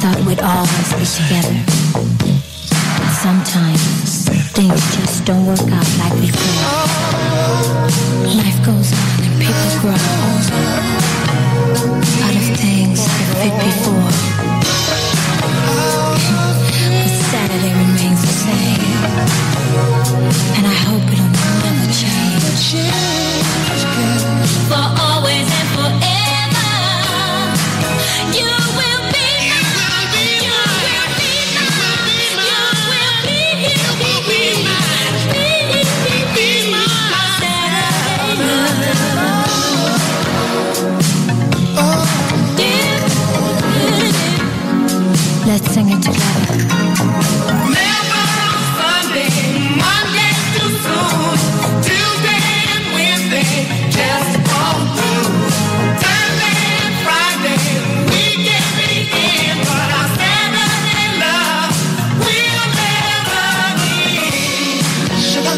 thought we'd always be together. But sometimes things just don't work out like before. Life goes on and people grow out of things that fit before. But Saturday remains the same, and I hope it'll never change. For always and forever, you will be mine. You will be mine. You will be mine. Be mine. Let's sing it together. Never on Sunday, Monday too soon, Tuesday and Wednesday just fall through. Thursday and Friday, weekend begin, but our Saturday love will never end. Sugar.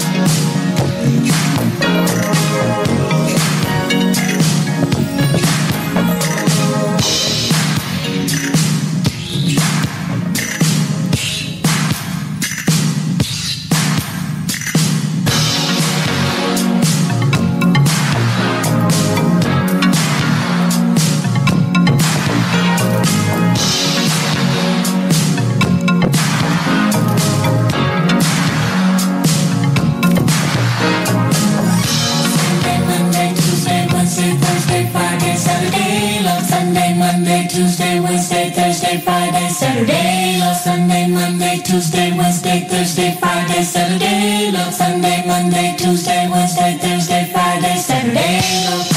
Saturday, love Sunday, Monday, Tuesday, Wednesday, Thursday, Friday, Saturday, love Sunday, Monday, Tuesday, Wednesday, Thursday, Friday, Saturday, love.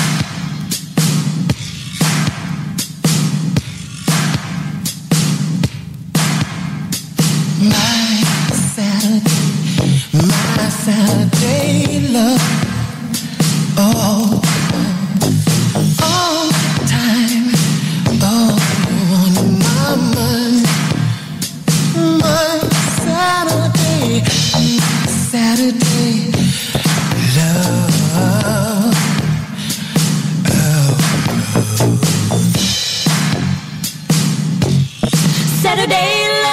My Saturday love, oh, all the time, oh, on my mind. My Saturday love, Saturday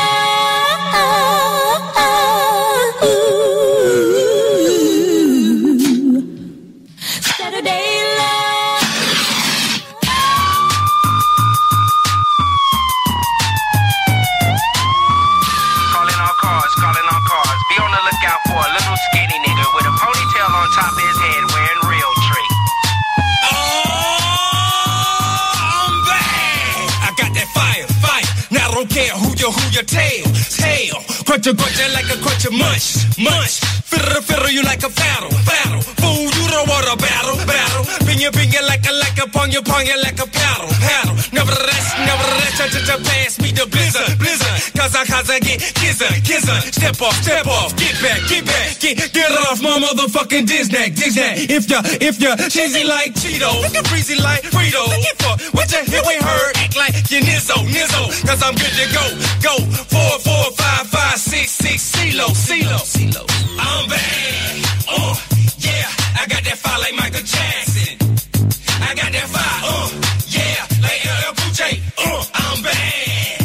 who your tail, crunch like a crunch munch, fiddle you like a battle, fool you don't want a battle, bring you like a pong you like a paddle, nevertheless, pass me the blizzard, cause I get kizzer, step off, get back, get off my motherfucking Disney, if you're cheesy like Cheeto, breezy like Frito, what you hear we heard, act like you Nizzo, cause I'm good to go, 4, 5, 5, 6, CeeLo, I'm bad, yeah, I got that fire like Michael Jackson, I got that fire, yeah, like LL Cool J, I'm bad,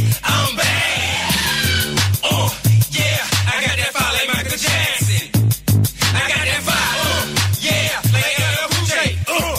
yeah, I got that fire like Michael Jackson, I got that fire, yeah, like LL Cool J,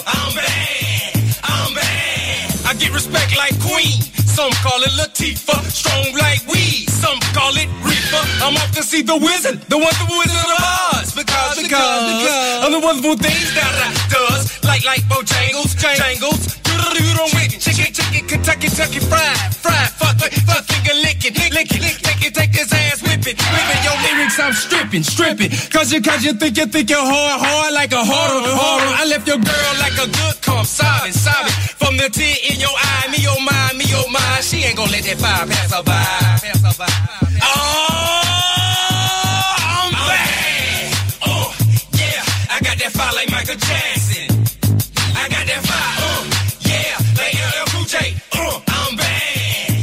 I'm bad, I get respect like Queen, some call it Latifah, strong like weed, some call it Reaper, I'm off to see the wizard, the Wizard of Oz, because I'm the wonderful things that I does, like Bojangles, jangles, you don't win, chicken, Kentucky fried, fuck, finger licking, take his ass whipping, your lyrics I'm stripping, cause you think you're hard like a horror, I left your girl like a good comp, sobbing, from the tear in your eye, me oh my, she ain't gonna let that fire pass her by, I'm bad, yeah, I got that fire like Michael Jackson, I got that fire, yeah, like LL Cool J, I'm bad,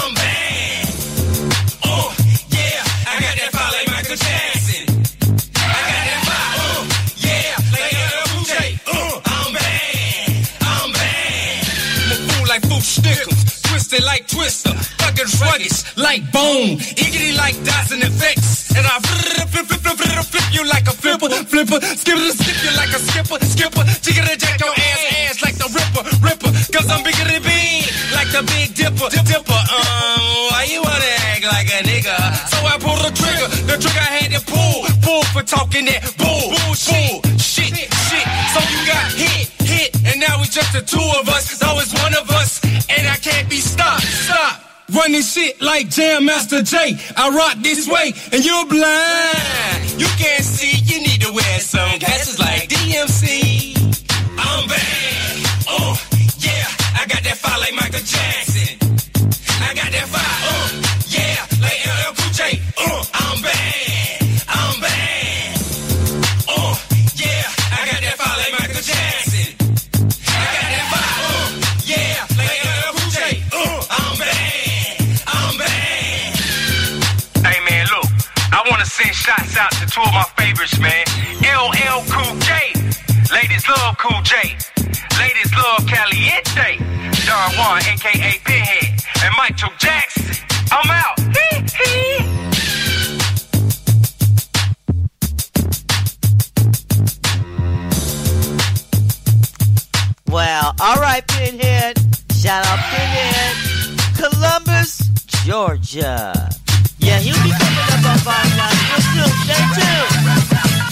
yeah, I got that fire like Michael Jackson, I got that fire, yeah, like LL Cool J, I'm bad, I'm a fool like Fool Stickles, twist twisted like Twister, fucking sluggish like Bone, iggity like dots and effects, and I flip you like a flipper, skip you like a skipper, jiggity jack your ass like the ripper, cause I'm bigger than bean, like the Big Dipper, why you wanna act like a nigga? So I pulled the trigger I had to pull for talking that bullshit. So you got hit, and now we just the two of us, though it's one of us, and I can't be stopped. Running shit like Jam Master Jay, I rock this way, and you're blind. You can't see, you need to wear some glasses like DMC. I'm bad, yeah, I got that fire like Michael Jackson. I got that fire, yeah, like LL Cool J. I'm bad, yeah, I got that fire like Michael Jackson. I got that fire, yeah, like LL Cool J. I'm bad. Hey man, look, I wanna send shots out to two of my favorites, man. LL Cool J, ladies love Cool J, ladies love Caliente. Don Juan, aka Pinhead, and Michael Jackson. I'm out. Well, alright, Pinhead. Shout out Pinhead. Columbus, Georgia. Yeah, he'll be coming up on Vibe Line real soon. Stay tuned.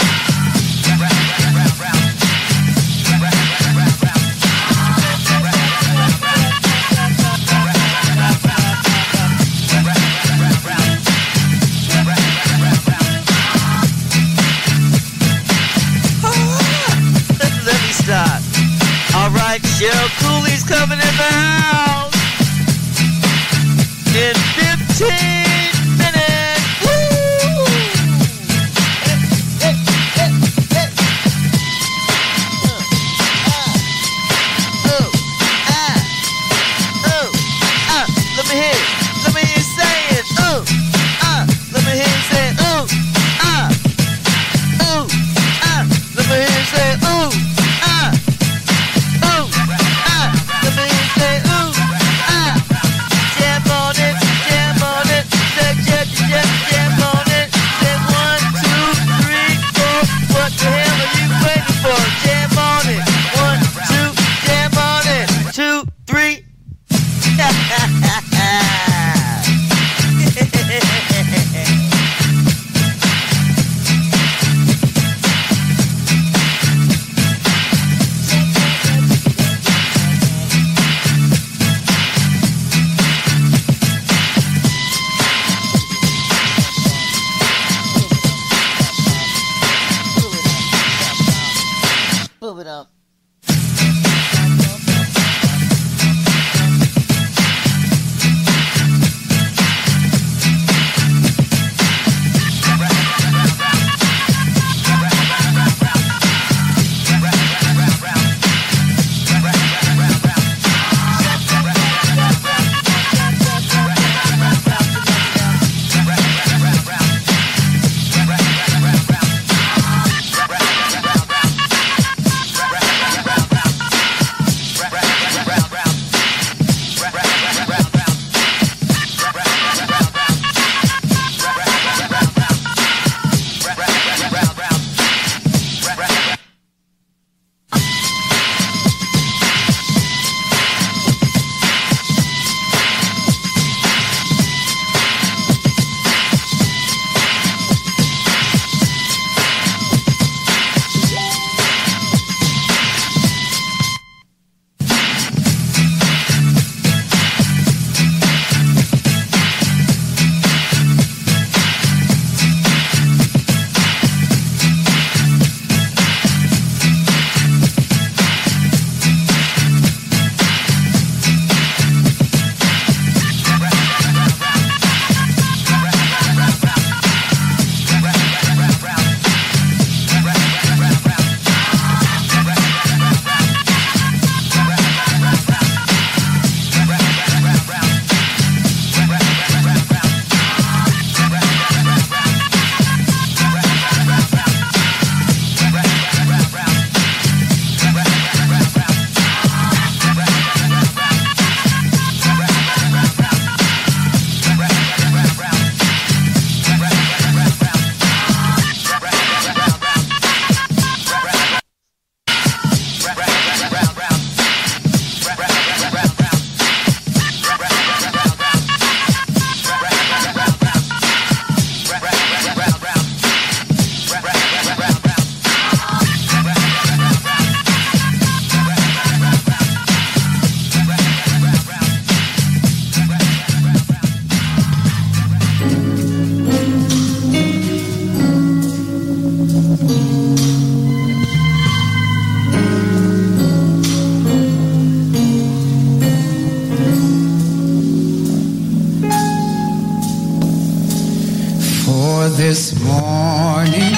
Let me stop. Alright, Cheryl Cooley's coming in the house in 15 minutes. Woo! Let me hear it. Let me hear you say it. Let me hear you say it. Let me hear you say it. Let me hear you say jam on it, jam on it, jam on it. Say 1, 2, 3, 4. What the hell are you waiting for? Jam on it. 1, 2, jam on it. 2, 3. Move it up. this morning.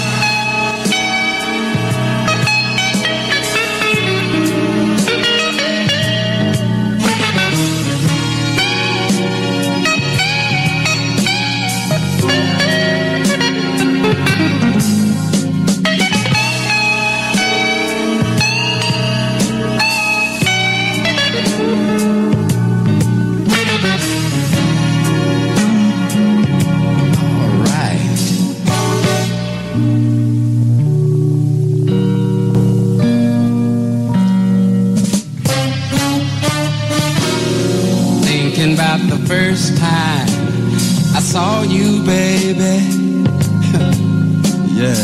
The first time I saw you, baby. Yeah.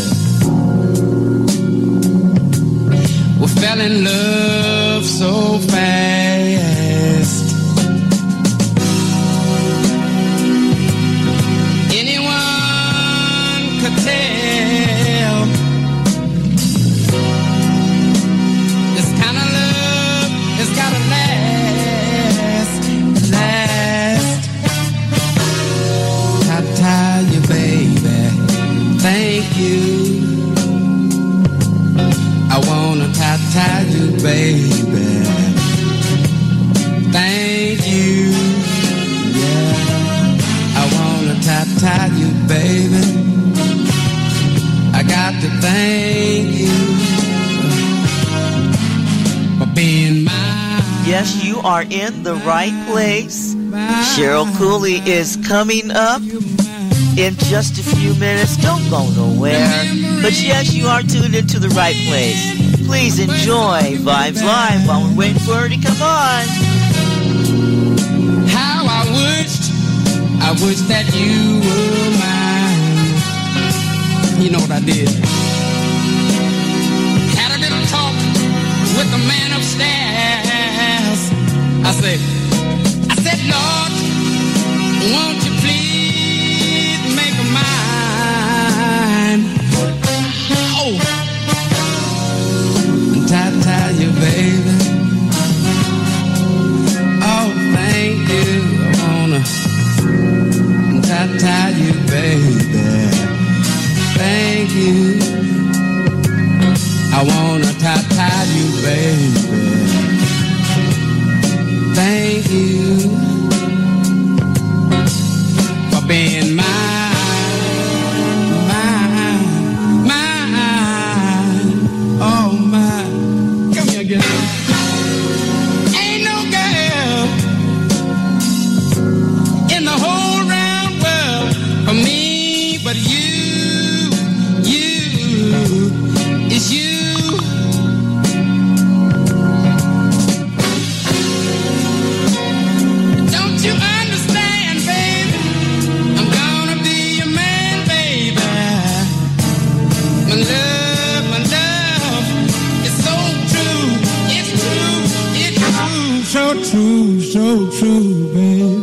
We fell in love so fast. Anyone could tell this kind of love has gotta last. You, baby, thank you. I wanna tie you, baby. Thank you. Yeah, I wanna tie you, baby. I got to thank you for being mine. Yes, you are in the right place. Cheryl Cooley is coming up in just a few minutes. Don't go nowhere. But yes, you are tuned into the right place. Please enjoy Vibes Live while we're waiting for her to come on. How I wish that you were mine. You know what I did? Had a little talk with the man upstairs. I said, Lord, won't you please make a mine? Oh, tie you, baby. Oh, thank you. I wanna tie you, baby. Thank you. I wanna tie you, baby. Thank you for being mine. Oh, mine. Come here, girl. Ain't no girl in the whole round world for me but you. It's you. Don't you understand, baby? I'm gonna be your man, baby. My love is so true. It's true, so true, baby.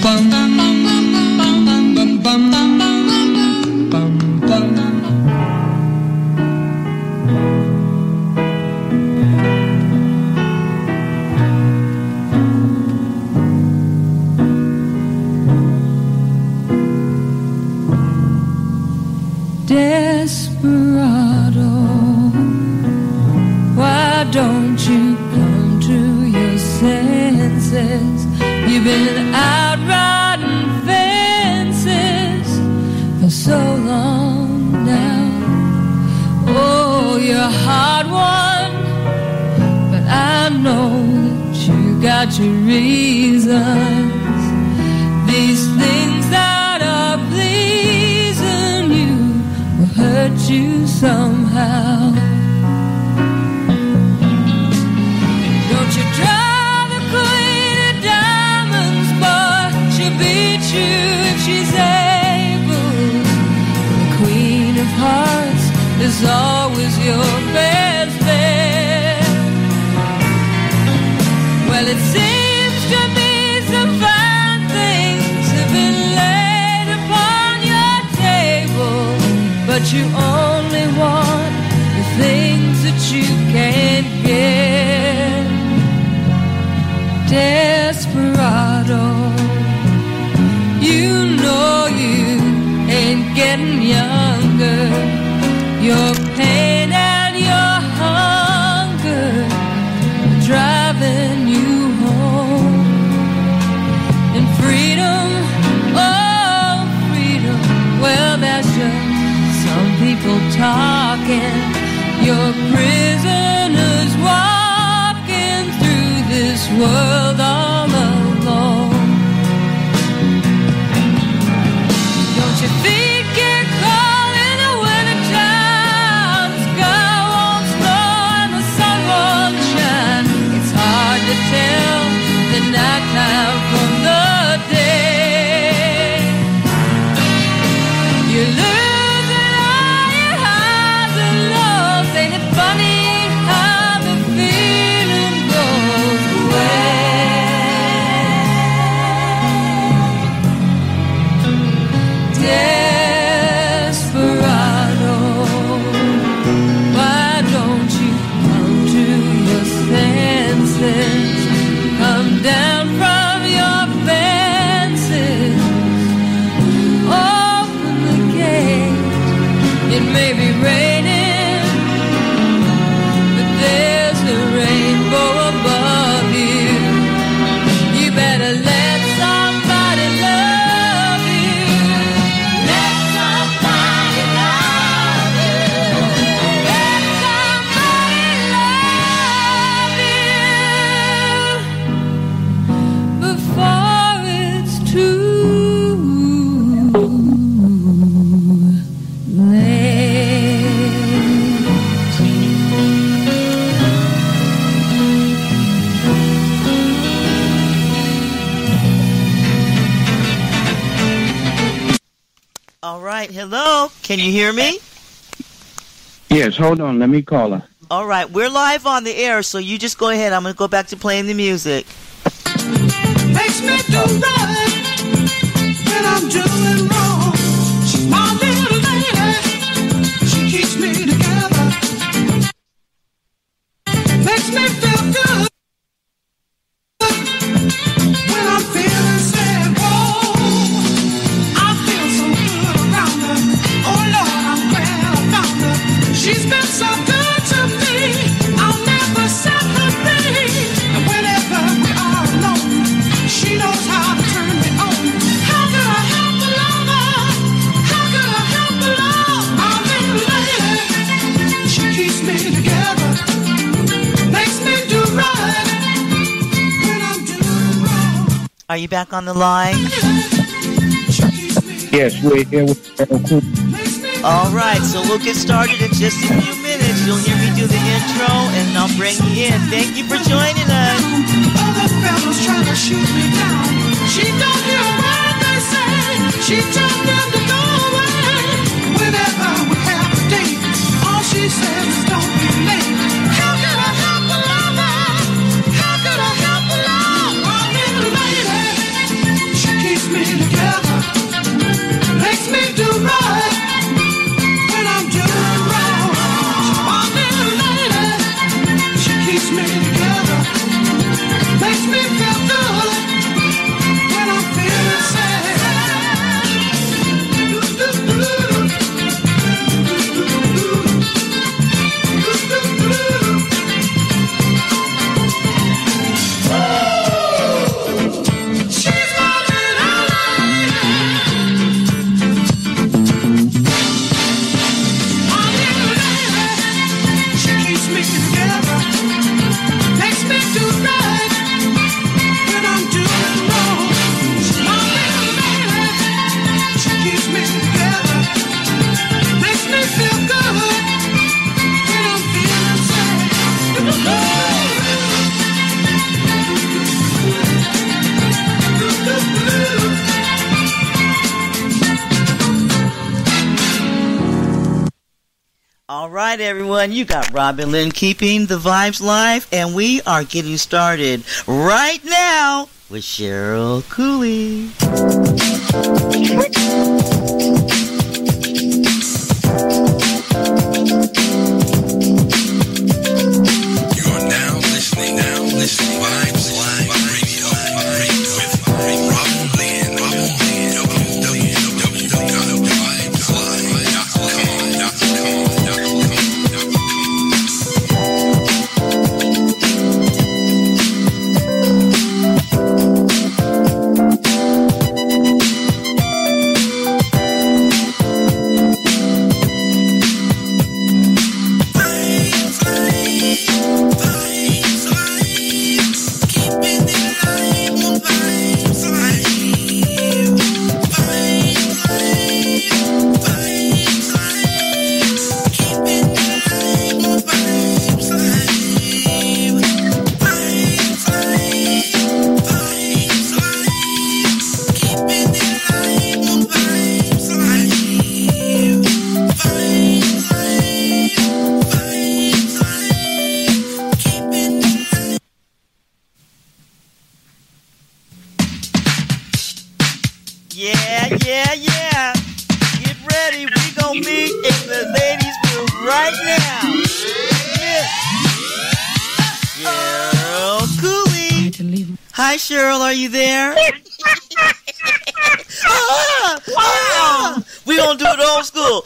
Desperado, why don't you come to your senses? You've been out riding fences for so long now. Oh, you're a hard one, but I know that you got your reasons. These things that are pleasing you will hurt you somehow. Don't you try the queen of diamonds, boy, she'll beat you if she's able. The queen of hearts is always your best bet. Well, it seems to me some fine things have been laid upon your table, but you only want the things that you can't get. Desperado, you know you ain't getting younger. Your pain and your hunger are driving you home. And freedom, oh freedom, well that's just some people talking. You're prisoners walking through this world all alone. Don't you think you're cold in the wintertime? The sky won't snow and the sun won't shine. It's hard to tell the nighttime from the day. You're losing all your highs and lows. Ain't it funny how the feeling goes away? Desperado, why don't you come to your senses? Come down from your fences. Open the gate. It may be raining, but there's a rainbow above you. You better let somebody love you. Let somebody love you. Let somebody love you before it's too All right, hello. Can you hear me? Yes, hold on. Let me call her. All right, we're live on the air, so you just go ahead. I'm going to go back to playing the music. Makes me do right when I'm doing wrong. She's my little lady. She keeps me together. Makes me feel good when I'm feeling sad. Whoa, I feel so good around her. Oh Lord, I'm glad I found her. She's been so good to me. I'll never set her free. And whenever we are alone, she knows how to turn me on. How could I help but love her? How could I help but love my little lady? She keeps me together, makes me do right when I'm doing wrong. Are you back on the line? She keeps me, Yes, we're here with Cooper. makes me All right, so we'll get started in just a few minutes. You'll hear me do the intro, and I'll bring you in. Thank you for joining us. other fellows trying to shoot me down. She don't hear a word they say. She tells them to go away. Whenever we have a date, all she says is don't be late. How could I help but love her? How could I help but love my little lady? She keeps right, everyone. You got Robin Lynn keeping the vibes live, and we are getting started right now with Cheryl Cooley. You're now listening Vibes Live Radio with Robin Lynn. Yeah. Get ready. We gonna meet in the ladies' room right now. Yeah. Cheryl Cooley. Hi, Cheryl. Are you there? We gonna do it old school.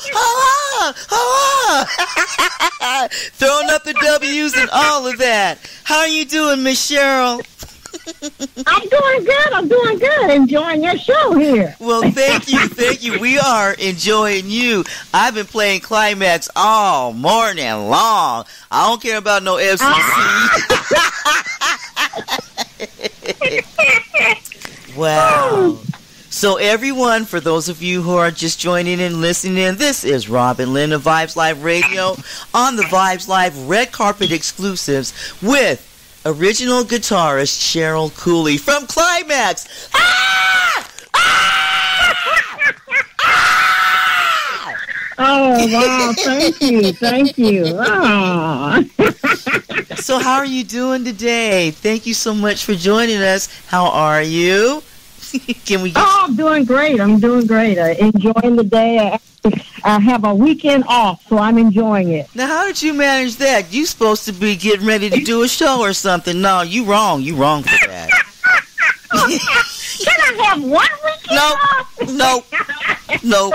Throwing up the W's and all of that. How are you doing, Miss Cheryl? I'm doing good. Enjoying your show here. Well, thank you. We are enjoying you. I've been playing Climax all morning long. I don't care about no FCC. Wow. So everyone, for those of you who are just joining in, listening in, this is Robin Lynn of Vibes Live Radio on the Vibes Live Red Carpet Exclusives with original guitarist Cheryl Cooley from Climax. Oh, wow. Thank you. Oh. So how are you doing today? Thank you so much for joining us. How are you? Can we? I'm doing great. Enjoying the day. I have a weekend off, so I'm enjoying it. Now, how did you manage that? You supposed to be getting ready to do a show or something. No, you wrong. You wrong for that. Can I have 1 weekend off?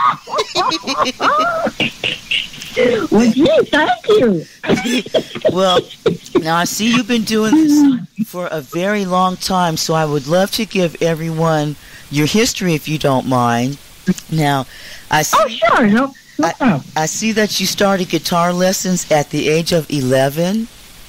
No. Well, gee, thank you. Well, now I see you've been doing this for a very long time, so I would love to give everyone your history if you don't mind. Now, I see. Oh, sure. No problem. I see that you started guitar lessons at the age of 11.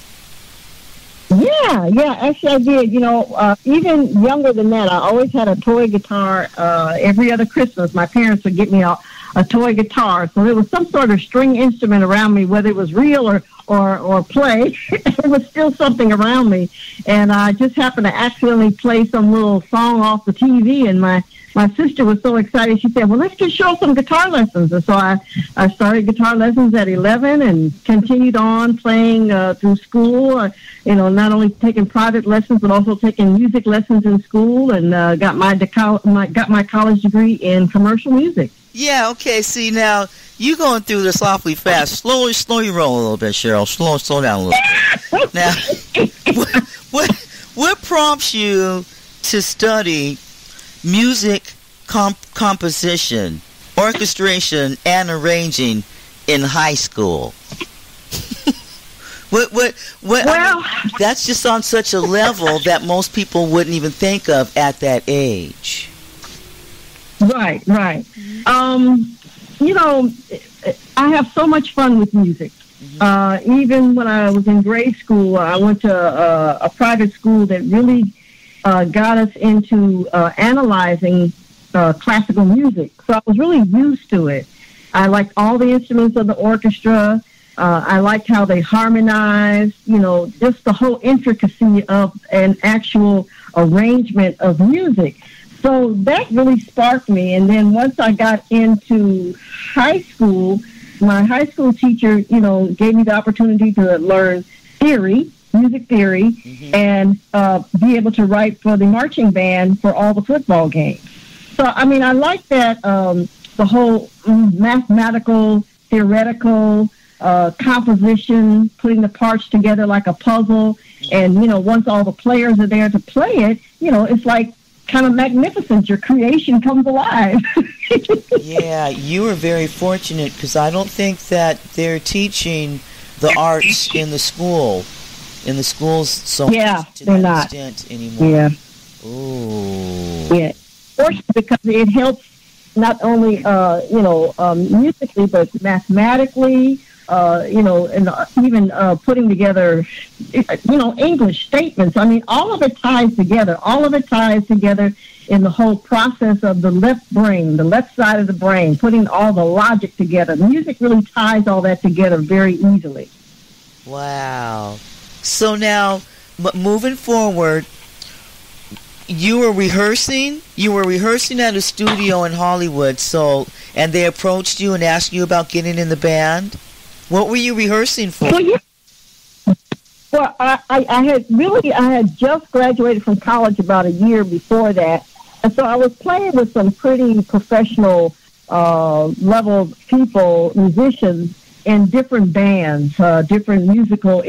Yeah. Actually, I did. Even younger than that, I always had a toy guitar. Every other Christmas, my parents would get me a toy guitar. So there was some sort of string instrument around me, whether it was real or play. It was still something around me. And I just happened to accidentally play some little song off the TV, and my sister was so excited. She said, well, let's just show some guitar lessons. And so I started guitar lessons at 11 and continued on playing through school, not only taking private lessons, but also taking music lessons in school, and got my college degree in commercial music. Yeah, okay. See, now, you going through this awfully fast. Slow your roll a little bit, Cheryl. Slow down a little bit. Now, what prompts you to study music composition, orchestration, and arranging in high school? What? Well, I mean, that's just on such a level that most people wouldn't even think of at that age. Right. I have so much fun with music. Even when I was in grade school, I went to a private school that really got us into analyzing classical music. So I was really used to it. I liked all the instruments of the orchestra. I liked how they harmonized, just the whole intricacy of an actual arrangement of music. So that really sparked me. And then once I got into high school, my high school teacher, gave me the opportunity to learn music theory, and be able to write for the marching band for all the football games. So, I mean, I like that, the whole mathematical, theoretical, composition, putting the parts together like a puzzle. And, once all the players are there to play it, it's like kind of magnificent. Your creation comes alive. Yeah, you were very fortunate, because I don't think that they're teaching the arts in the schools so much to that extent anymore. Yeah. Ooh. Yeah. Fortunately, because it helps not only, musically, but mathematically, and even putting together, English statements. I mean, all of it ties together. All of it ties together in the whole process of the left brain, the left side of the brain, putting all the logic together. Music really ties all that together very easily. Wow. So now, moving forward, you were rehearsing at a studio in Hollywood, and they approached you and asked you about getting in the band. What were you rehearsing for? Well, yeah. Well, I had just graduated from college about a year before that, and so I was playing with some pretty professional level people, musicians, in different bands, different musical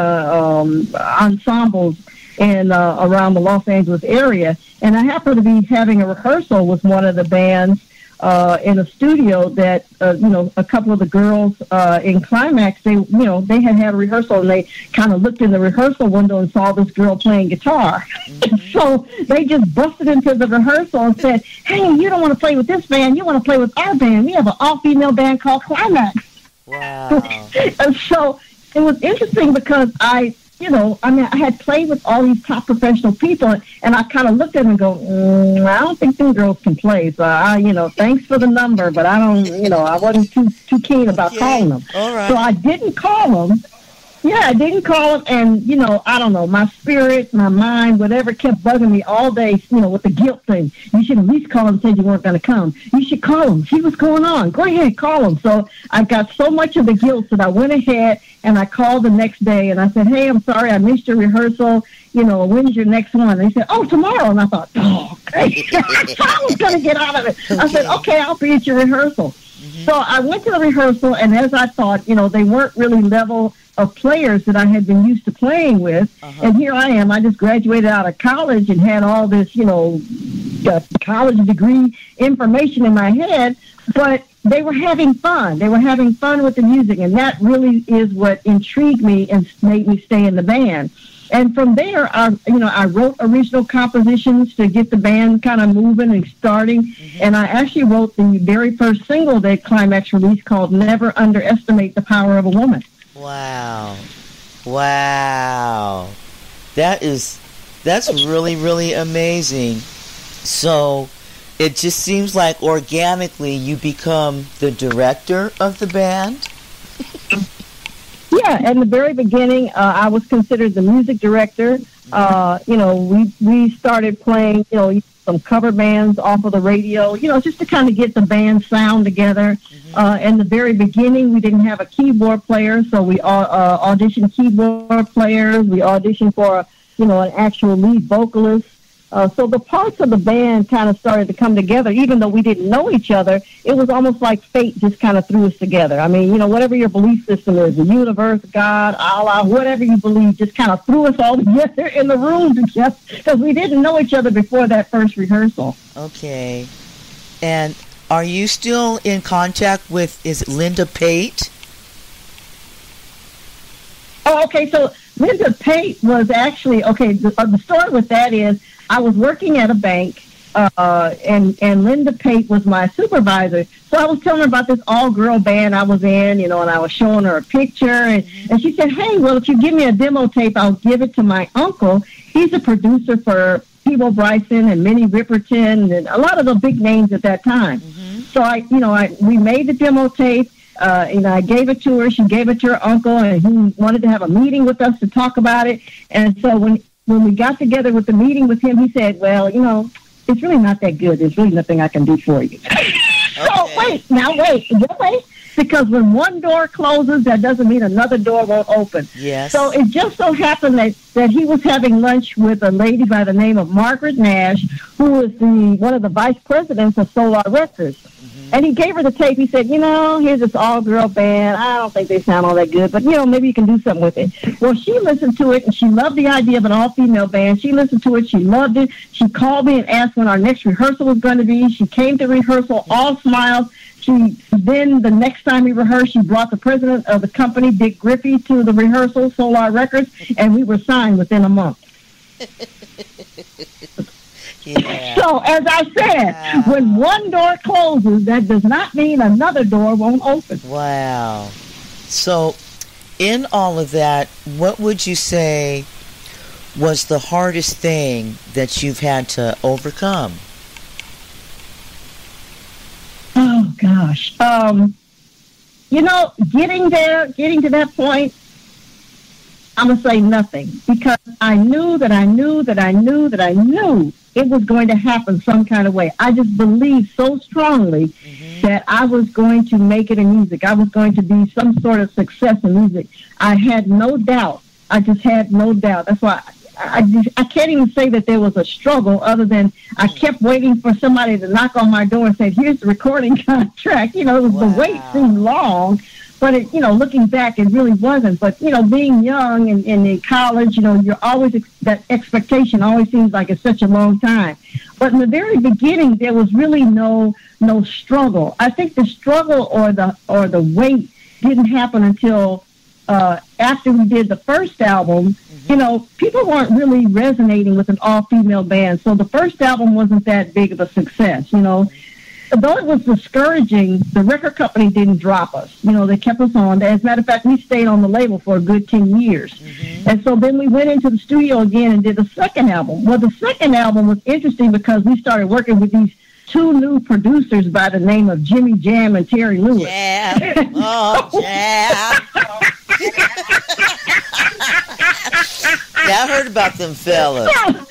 ensembles in around the Los Angeles area. And I happened to be having a rehearsal with one of the bands in a studio that, a couple of the girls in Climax, they had a rehearsal, and they kind of looked in the rehearsal window and saw this girl playing guitar. So they just busted into the rehearsal and said, "Hey, you don't want to play with this band, you want to play with our band. We have an all-female band called Climax." Wow. And so it was interesting because I had played with all these top professional people, and I kind of looked at them and go, I don't think them girls can play. So thanks for the number, but I don't, I wasn't too keen about calling them. All right. So I didn't call them. Yeah, I didn't call them, and, I don't know, my spirit, my mind, whatever kept bugging me all day, with the guilt thing. You should at least call them and say you weren't going to come. You should call them. See what's going on. Go ahead, call them. So I got so much of the guilt that I went ahead and I called the next day, and I said, "Hey, I'm sorry, I missed your rehearsal. When's your next one?" And they said, "Oh, tomorrow." And I thought, okay. I was going to get out of it. I said, "Okay, I'll be at your rehearsal." So I went to the rehearsal, and as I thought, they weren't really level of players that I had been used to playing with. And here I am. I just graduated out of college and had all this, college degree information in my head, but they were having fun. They were having fun with the music, and that really is what intrigued me and made me stay in the band. And from there, I wrote original compositions to get the band kind of moving and starting. And I actually wrote the very first single that Climax released called "Never Underestimate the Power of a Woman." Wow. That's really, really amazing. So it just seems like organically you become the director of the band. Yeah, in the very beginning, I was considered the music director. We started playing, some cover bands off of the radio, just to kind of get the band sound together. In the very beginning, we didn't have a keyboard player, so we auditioned keyboard players. We auditioned for, an actual lead vocalist. So the parts of the band kind of started to come together. Even though we didn't know each other, it was almost like fate just kind of threw us together. I mean, whatever your belief system is, the universe, God, Allah, whatever you believe, just kind of threw us all together in the room together because we didn't know each other before that first rehearsal. Okay. And are you still in contact with, is it Linda Pate? Oh, okay. So Linda Pate was actually, the story with that is, I was working at a bank, and Linda Pate was my supervisor. So I was telling her about this all-girl band I was in, and I was showing her a picture. And she said, "Hey, well, if you give me a demo tape, I'll give it to my uncle. He's a producer for Peabo Bryson and Minnie Riperton and a lot of the big names at that time." So we made the demo tape. I gave it to her. She gave it to her uncle, and he wanted to have a meeting with us to talk about it. And so when we got together with the meeting with him, he said, "Well, it's really not that good. There's really nothing I can do for you." So wait. because when one door closes, that doesn't mean another door won't open. Yes. So it just so happened that he was having lunch with a lady by the name of Margaret Nash, who is one of the vice presidents of Solar Records. And he gave her the tape. He said, here's this all-girl band. I don't think they sound all that good, but, maybe you can do something with it. Well, she listened to it, and she loved the idea of an all-female band. She listened to it. She loved it. She called me and asked when our next rehearsal was going to be. She came to rehearsal, all smiles. Then the next time we rehearsed, she brought the president of the company, Dick Griffey, to the rehearsal, Solar Records, and we were signed within a month. Yeah. So, as I said, when one door closes, that does not mean another door won't open. Wow. So, in all of that, what would you say was the hardest thing that you've had to overcome? Oh, gosh. Getting to that point, I'm going to say nothing, because I knew it was going to happen some kind of way. I just believed so strongly that I was going to make it in music. I was going to be some sort of success in music. I had no doubt. I just had no doubt. That's why I can't even say that there was a struggle, other than I kept waiting for somebody to knock on my door and say, here's the recording contract. The wait seemed long. But, looking back, it really wasn't. But, being young and in college, you're always, that expectation always seems like it's such a long time. But in the very beginning, there was really no struggle. I think the struggle or the wait didn't happen until after we did the first album. People weren't really resonating with an all-female band. So the first album wasn't that big of a success, Though it was discouraging, the record company didn't drop us. They kept us on. As a matter of fact, we stayed on the label for a good 10 years. And so then we went into the studio again and did the second album. Well, the second album was interesting because we started working with these two new producers by the name of Jimmy Jam and Terry Lewis. Yeah. Oh, yeah. Yeah, I heard about them fellas.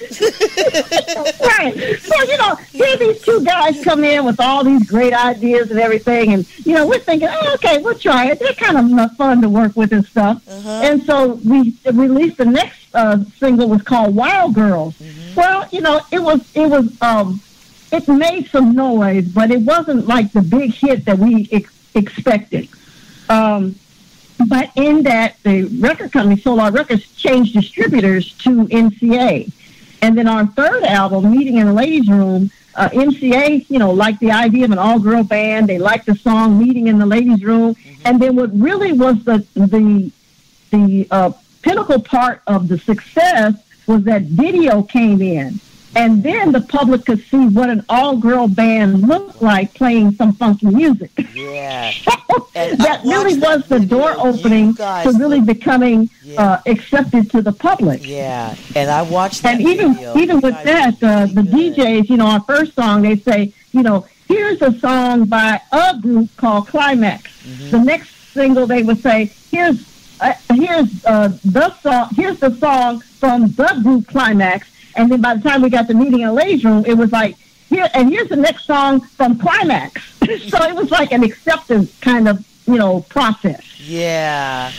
Right. So, here these two guys come in with all these great ideas and everything, and, we're thinking, okay, we'll try it. They're kind of fun to work with and stuff. And so we released the next single, was called Wild Girls. Well, it made some noise, but it wasn't like the big hit that we expected. But in that, the record company, Solar Records, changed distributors to MCA. And then our third album, Meeting in the Ladies' Room, MCA, liked the idea of an all-girl band. They liked the song Meeting in the Ladies' Room. And then what really was the pinnacle part of the success was that video came in. And then the public could see what an all-girl band looked like playing some funky music. Yeah. That really was the door opening to really becoming accepted to the public. Yeah, and I watched that And even with that, the DJs, our first song, they say, here's a song by a group called Climax. The next single, they would say, here's the song from the group Climax. And then by the time we got to Meeting in the Ladies' Room, it was like, here's the next song from Climax. So it was like an acceptance kind of, process. Yeah.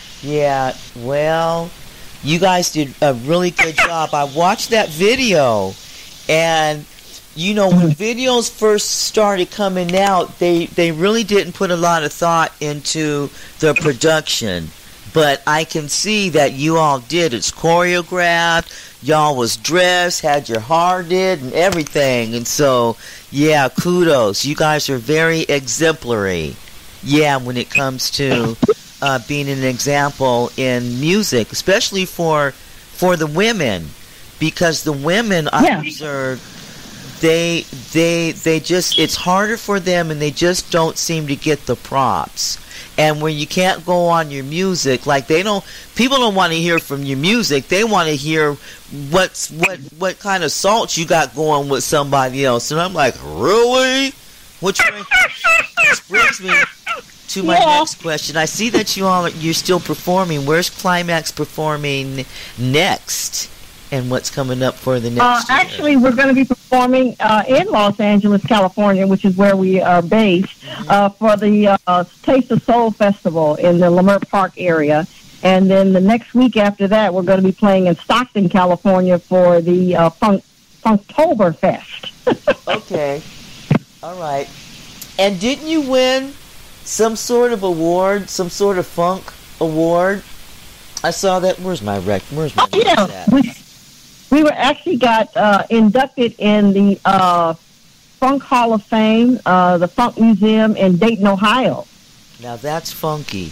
Well, you guys did a really good job. I watched that video, and, when videos first started coming out, they really didn't put a lot of thought into the production. But I can see that you all did. It's choreographed. Y'all was dressed, had your hair did, and everything. And so, yeah, kudos. You guys are very exemplary. Yeah, when it comes to being an example in music, especially for the women, because the women I observed, they just, it's harder for them, and they just don't seem to get the props. And when you can't go on your music, like people don't want to hear from your music. They want to hear what kind of salt you got going with somebody else. And I'm like, really? Which brings me to my next question. I see that you're still performing. Where's Climax performing next? And what's coming up for the next year? Actually, we're going to be performing in Los Angeles, California, which is where we are based, for the Taste of Soul Festival in the Leimert Park area. And then the next week after that, we're going to be playing in Stockton, California for the Funktoberfest. Okay. All right. And didn't you win some sort of award, some sort of funk award? I saw that. Where's my rec? Where's my yeah. We were actually got inducted in the Funk Hall of Fame, the Funk Museum in Dayton, Ohio. Now that's funky.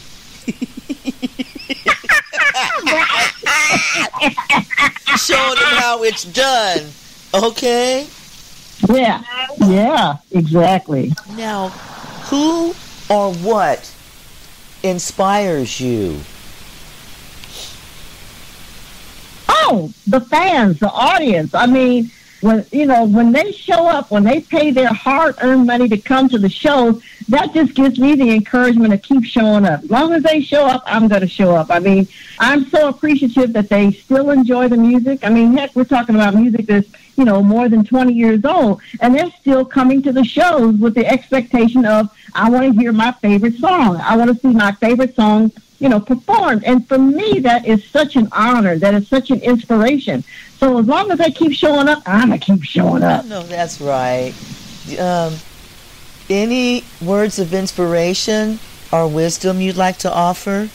Showing them how it's done. Okay? Yeah, exactly. Now, who or what inspires you? Oh, the fans, the audience. I mean, when they show up, when they pay their hard-earned money to come to the shows, that just gives me the encouragement to keep showing up. As long as they show up, I'm going to show up. I mean, I'm so appreciative that they still enjoy the music. I mean, heck, we're talking about music that's, more than 20 years old, and they're still coming to the shows with the expectation of, I want to hear my favorite song. I want to see my favorite song performed. And for me, that is such an honor. That is such an inspiration. So as long as I keep showing up, I'm going to keep showing up. No, that's right. Any words of inspiration or wisdom you'd like to offer?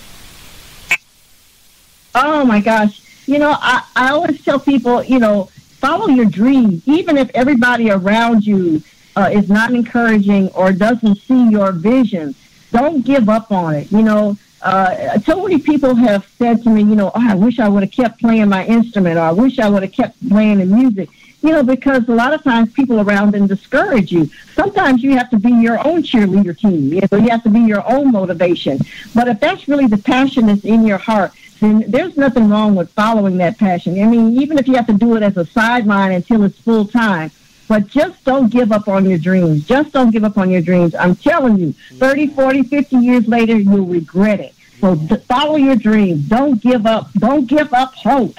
Oh, my gosh. I always tell people, follow your dreams. Even if everybody around you is not encouraging or doesn't see your vision, don't give up on it. So many people have said to me, I wish I would have kept playing my instrument, or I wish I would have kept playing the music, because a lot of times people around them discourage you. Sometimes you have to be your own cheerleader team. You have to be your own motivation. But if that's really the passion that's in your heart, then there's nothing wrong with following that passion. I mean, even if you have to do it as a sideline until it's full time, but just don't give up on your dreams. Just don't give up on your dreams. I'm telling you, 30, 40, 50 years later, you'll regret it. So follow your dreams. Don't give up. Don't give up hope.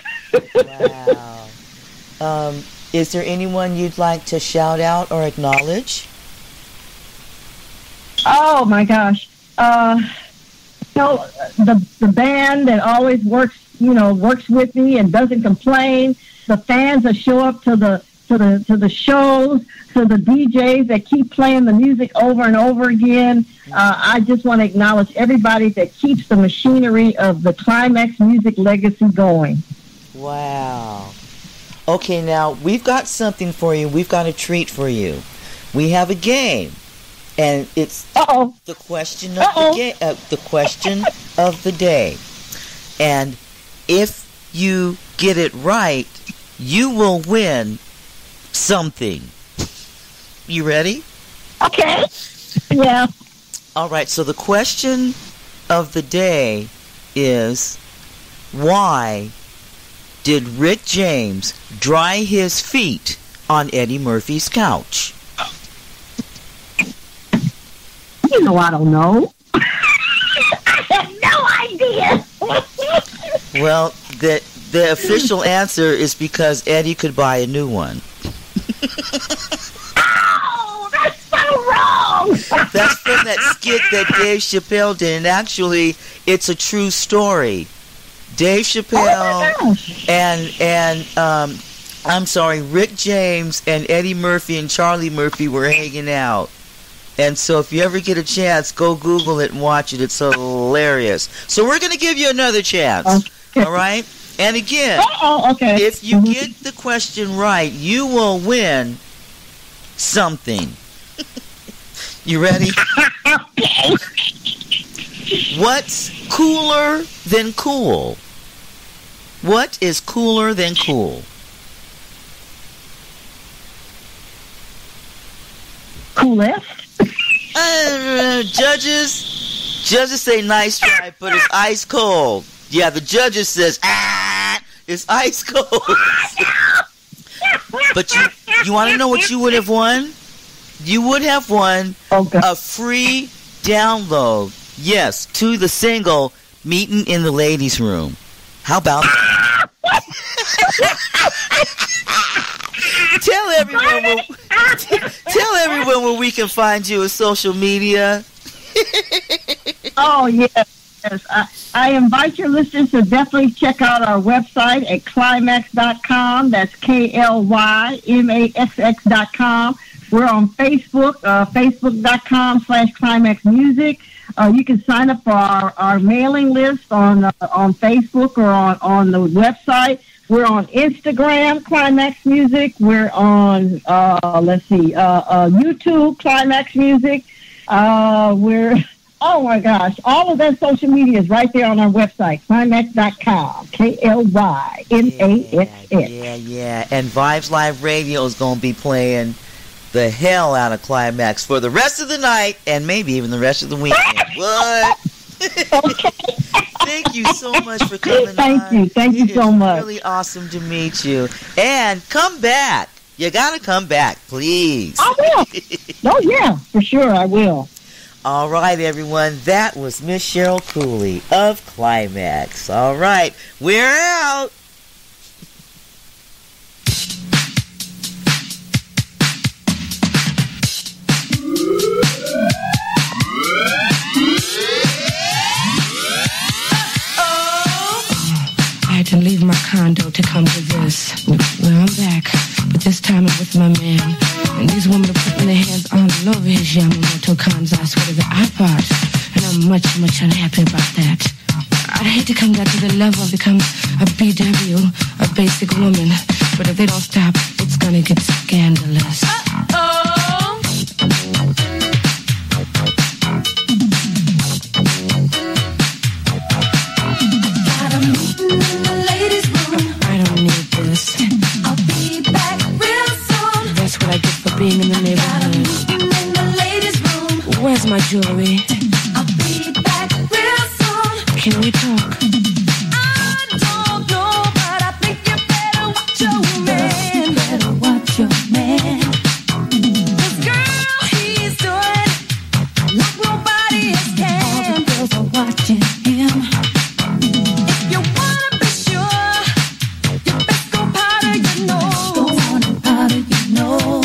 Wow. Is there anyone you'd like to shout out or acknowledge? Oh, my gosh. The band that always works with me and doesn't complain. The fans that show up to the shows, to the DJs that keep playing the music over and over again. I just want to acknowledge everybody that keeps the machinery of the Climax Music legacy going. Wow. Okay, now we've got something for you. We've got a treat for you. We have a game, and it's the question of the question of the day. And if you get it right, you will win something. You ready? Okay. Yeah. All right, so the question of the day is, why did Rick James dry his feet on Eddie Murphy's couch? I don't know. I have no idea. Well, the official answer is because Eddie could buy a new one. Oh, that's so wrong. That's from that skit that Dave Chappelle did, and actually, it's a true story. Dave Chappelle and Rick James and Eddie Murphy and Charlie Murphy were hanging out. And so if you ever get a chance, go Google it and watch it. It's hilarious. So we're going to give you another chance. All right? And again, if you get the question right, you will win something. You ready? Okay. What's cooler than cool? What is cooler than cool? Coolest? Judges say nice try, but it's ice cold. Yeah, the judges says, it's ice cold. But you want to know what you would have won? You would have won a free download, yes, to the single Meeting in the Ladies' Room. How about that? Tell everyone where we can find you on social media. Oh, yes. I invite your listeners to definitely check out our website at climax.com. That's KLYMAXX.com. We're on Facebook, facebook.com/climaxmusic. You can sign up for our mailing list on Facebook or on the website. We're on Instagram, Climax Music. We're on, YouTube, Climax Music. Oh my gosh, all of that social media is right there on our website, climax.com, KLYMAXX. Yeah. And Vibes Live Radio is going to be playing the hell out of Climax for the rest of the night and maybe even the rest of the weekend. What? Okay. Thank you so much for coming on. Thank you so much. It's really awesome to meet you. And come back. You got to come back, please. I will. Oh, yeah, for sure I will. All right, everyone. That was Miss Cheryl Cooley of Climax. All right. We're out. I had to leave my condo to come to this. Well, I'm back, but this time I'm with my man. And these women are putting their hands all over his Yamamoto Kanzai sweater that I bought. And I'm much, much unhappy about that. I'd hate to come down to the level of become a BW, a basic woman. But if they don't stop, it's gonna get scandalous. I get for being in the neighborhood. In the ladies' room. Where's my jewelry? I'll be back real soon. Can we talk? I don't know, but I think you better watch your man. You better watch your man. This girl, he's doing like nobody else can. All the girls are watching him. If you wanna be sure, you best go powder your nose. Go on and powder your nose.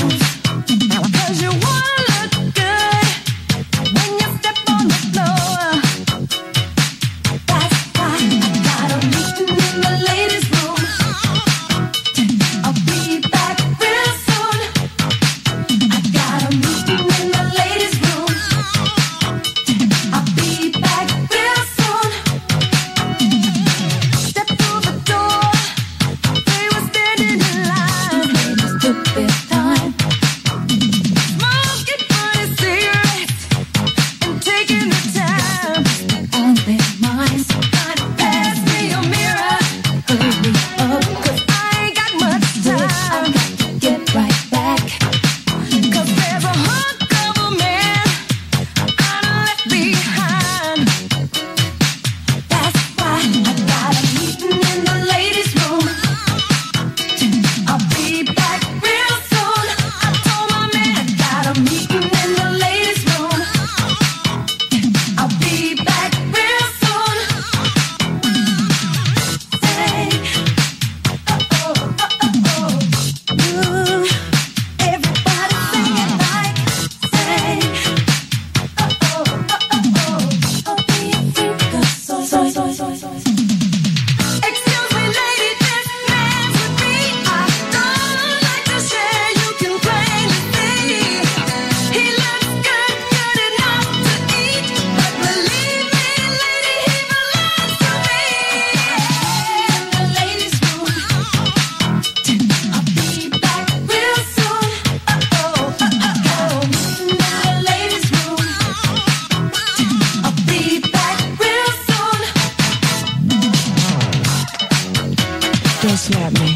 slap me,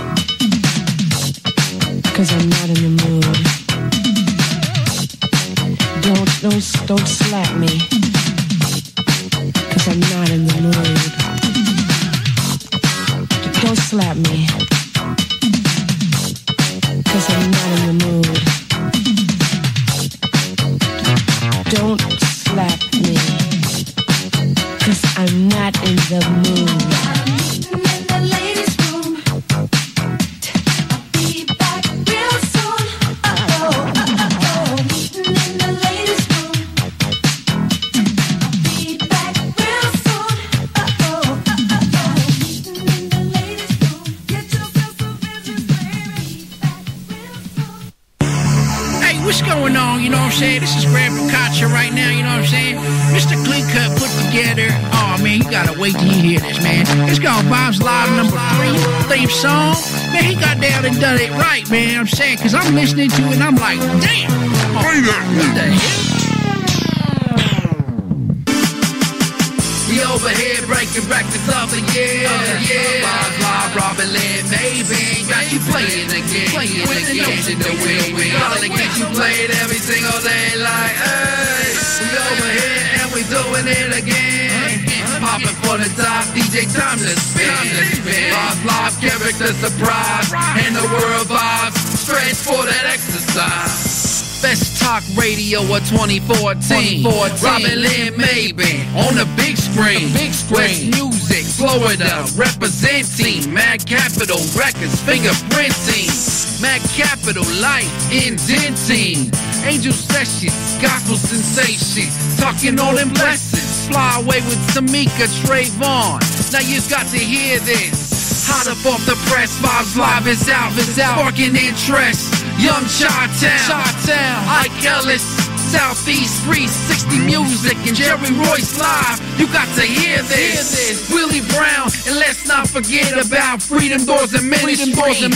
'cause I'm not in the mood. Don't slap me, 'cause I'm not in the mood. Don't slap me, 'cause I'm not in the mood. Don't slap me, 'cause I'm not in the mood. what's going on? You know what I'm saying? This is Greg Picacho right now. You know what I'm saying? Mr. Clean Cut put together. Oh man, you gotta wait till you hear this, man. It's called Bob's Live number 3 theme song. Man, he got down and done it right, man. You know what I'm saying? Cause I'm listening to it and I'm like, damn. Oh, what the hell? We over here breaking records of the year. Bob's Live, Robin Lynn, maybe got you playing again. With the notion that we gotta get you played every single day like, hey. We over here and we doing it again. Popping for the top, DJ time to spin. Bob's Live, character surprise, and the world vibes, stretch for that exercise. Best talk radio of 2014. Robin Lynn Maben on the big screen. West Music, Florida, representing Mad Capital Records, fingerprinting. Mad Capital Life, indenting. Angel Sessions, gospel sensation. Talking all them blessings. Fly away with Tamika Trayvon. Now you got to hear this. Hot up off the press, Bob's Live is out, sparking interest. Young Chi-Town, Ike Ellis, Southeast 360 Music, and Jerry Royce Live. You got to hear this. Willie Brown, and let's not forget about Freedom Doors and Ministry.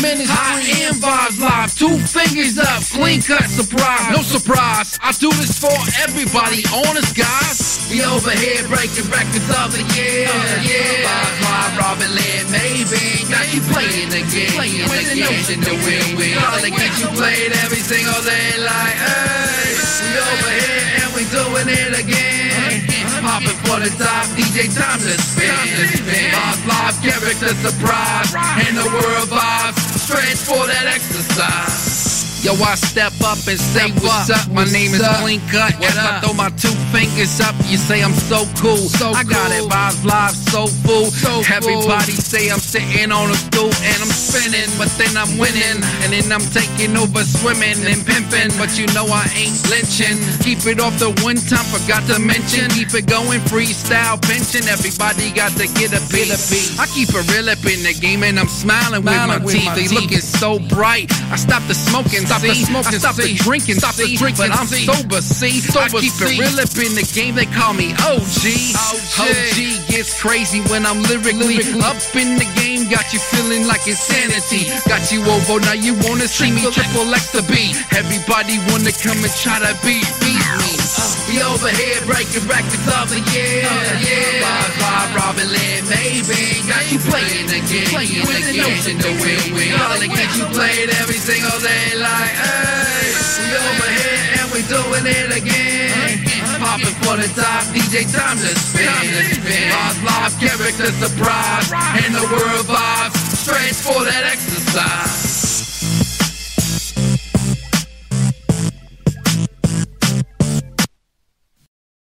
I am Bob's Live, 2 fingers up, clean cut surprise. No surprise, I do this for everybody, honest guys. We over here breaking records of the year. Bob's Live, Robin Lynn, maybe got you playing again. With the notion that we gotta get you played every single day like, hey. We over here and we doing it again. Popping for the top, DJ time to spin. Bob's Live, character surprise, and the world vibes, stretch for that exercise. Yo, I step up and say what's up. My name is Clean Cut. As I throw my 2 fingers up, you say I'm so cool. I got it, Bob's Live, so full. Everybody say I'm sitting on a stool and I'm spinning, but then I'm winning, and then I'm taking over swimming and pimping. But you know I ain't lynching. Keep it off the one time, forgot to mention. Keep it going, freestyle pension. Everybody got to get a piece. I keep it real up in the game and I'm smiling with my teeth. They looking so bright. I stopped the smoking. I stopped the drinking, but I'm sober, see. I keep it real up in the game, they call me OG. OG gets crazy when I'm lyrically up in the game, got you feeling like insanity. Got you over, now you wanna see me triple X the beat. Everybody wanna come and try to beat me. We over here breaking records of the year. Bob's Live, Robin Lynn, maybe got you playing again. With the notion that we gotta get you played every single day like, hey. We over here and we doing it again. Popping for the top, DJ time to spin. Bob's Live, character surprise, and the world vibes, stretch for that exercise.